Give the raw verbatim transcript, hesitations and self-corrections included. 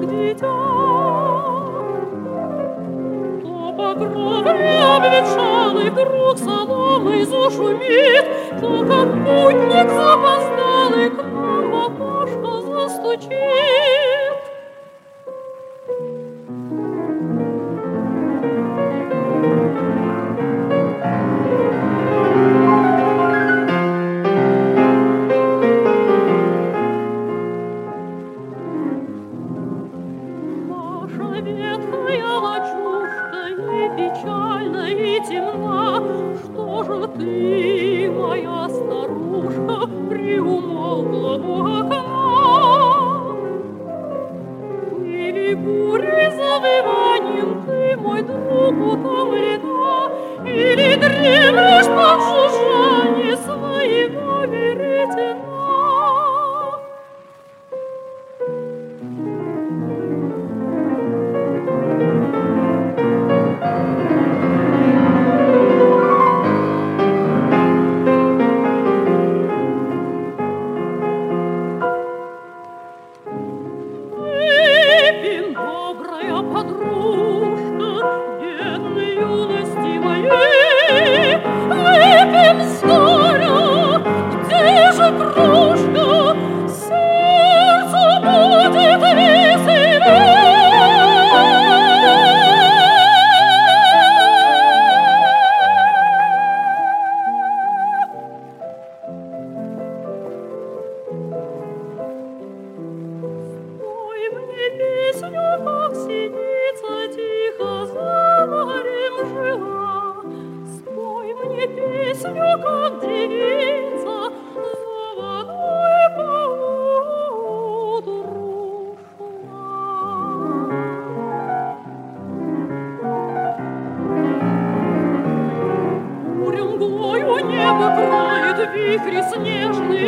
как дитя. То по кровле обветшалый вдруг соломой зашумит, то как путник запоздалый к нам в окошко застучит. Ветхая лачушка и печальна, и темна. Что же ты, моя старушка, приумолкла у окна? Или бурей завыванием ты, мой друг, утомлена, или дремлешь под жужжанье своего веретена? Подружка, бедной юности моей, выпьем скоро, где же кружка, сердцу будет веселей. Спой мне песню, как синица тихо за морем жила. Спой мне песню, как девица за водой поутру шла. Буря мглою небо кроет, вихри снежные